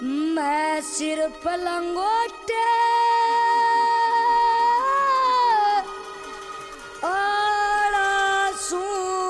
मैं सिर्फ लंगोटे आलसू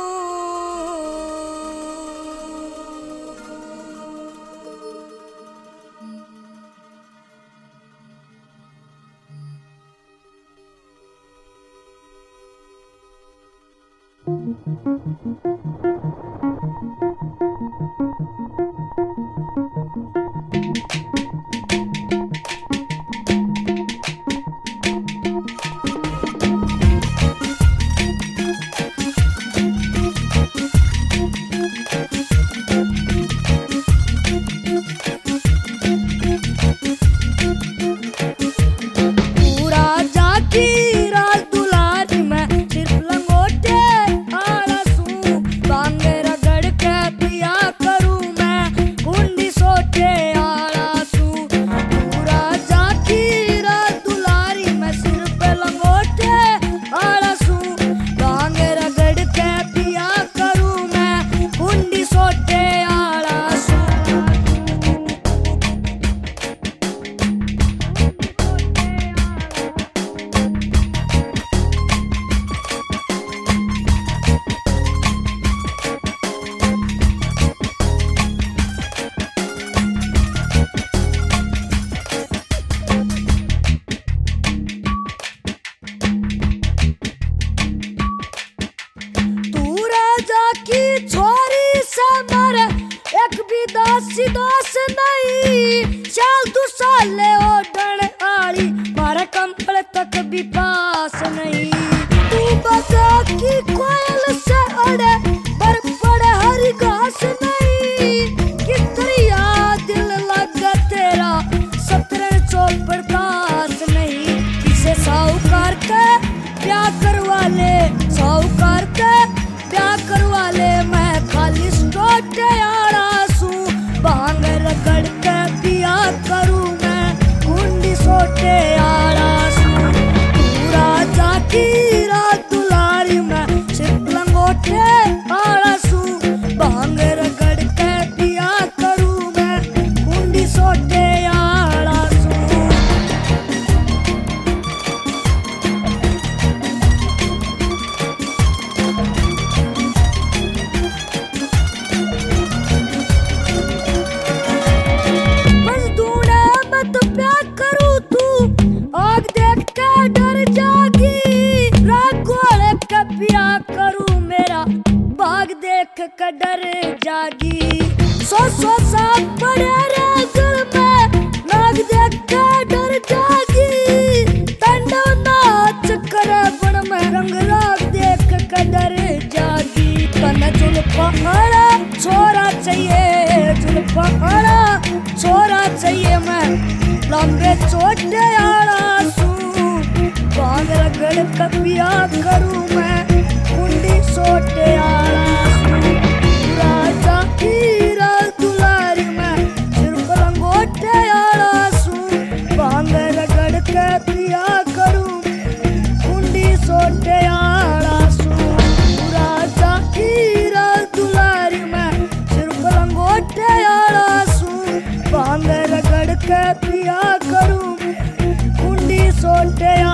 दासी दोस नहीं चाल तू साले ओढ़ने आली मारा कंपल तक भी पास नहीं तू बता की कोयल से अड़े पर पड़े हरी घास नहीं कितनी याद दिल लगा तेरा सत्रह चौपड़ दास नहीं किसे साहूकार के प्यार करवा ले साहूकार के प्यार करवा ले मैं खाली स्टोटे भांग रगड़ के पिया करूं मैं कुंडी सोटे आलसू पूरा जाकी रात दुलारी मैं सिर्फ लंगोटे आलसू भांग रगड़ के पिया करूं मैं कुंडी सोटे आलसू डर जागी सो साथ पड़े रे दिल में नाग देख के डर जागी तंडो नाच करे बन में रंग राग देख के डर जागी तन जुल्फा आड़ा छोरा चाहिए जुल्फा आड़ा छोरा चाहिए मैं लंबे छोटे आलसू भांग रगड़ कपिया करूं मैं कुंडी सोटे आलसू दुलारी मैं सिर्फ लंगोटे आलसू भांग रगड़ के पिया करूं कुंडी सोटे आलसू राजा हीरा दुलारी मैं सिर्फ लंगोटे आलसू भांग रगड़ के पिया करूं कुंडी सोटे